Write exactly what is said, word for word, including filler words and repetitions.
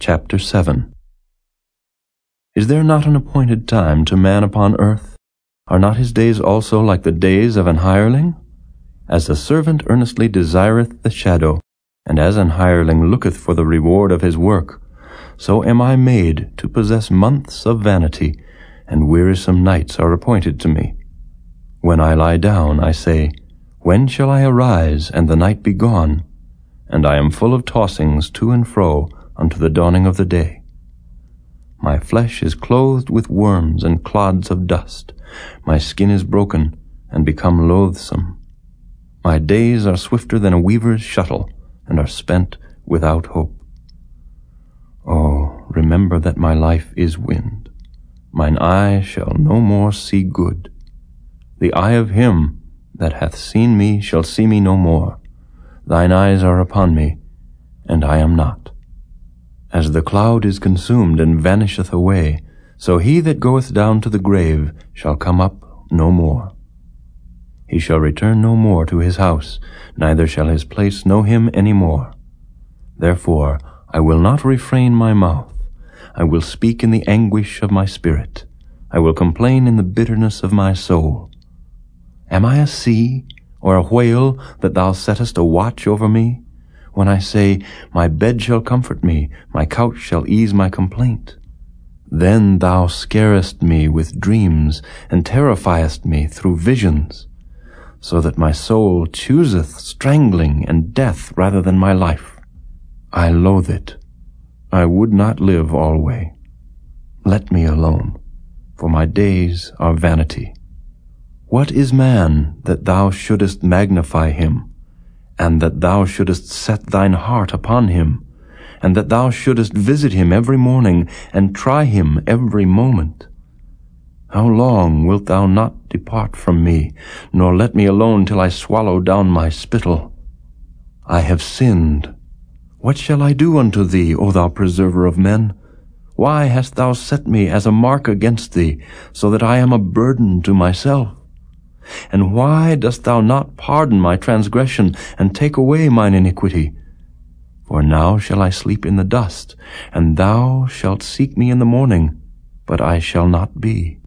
Chapter seven. Is there not an appointed time to man upon earth? Are not his days also like the days of an hireling? As the servant earnestly desireth the shadow, and as an hireling looketh for the reward of his work, so am I made to possess months of vanity, and wearisome nights are appointed to me. When I lie down, I say, When shall I arise, and the night be gone? And I am full of tossings to and fro unto the dawning of the day. My flesh is clothed with worms and clods of dust. My skin is broken and become loathsome. My days are swifter than a weaver's shuttle, and are spent without hope. Oh, remember that my life is wind. Mine eye shall no more see good. The eye of him that hath seen me shall see me no more. Thine eyes are upon me, and I am not. As the cloud is consumed and vanisheth away, so he that goeth down to the grave shall come up no more. He shall return no more to his house, neither shall his place know him any more. Therefore I will not refrain my mouth. I will speak in the anguish of my spirit. I will complain in the bitterness of my soul. Am I a sea or a whale that thou settest a watch over me? When I say, My bed shall comfort me, my couch shall ease my complaint. Then thou scarest me with dreams, and terrifiest me through visions, so that my soul chooseth strangling and death rather than my life. I loathe it. I would not live alway. Let me alone, for my days are vanity. What is man that thou shouldest magnify him, and that thou shouldest set thine heart upon him, and that thou shouldest visit him every morning, and try him every moment? How long wilt thou not depart from me, nor let me alone till I swallow down my spittle? I have sinned. What shall I do unto thee, O thou preserver of men? Why hast thou set me as a mark against thee, so that I am a burden to myself? And why dost thou not pardon my transgression, and take away mine iniquity? For now shall I sleep in the dust, and thou shalt seek me in the morning, but I shall not be.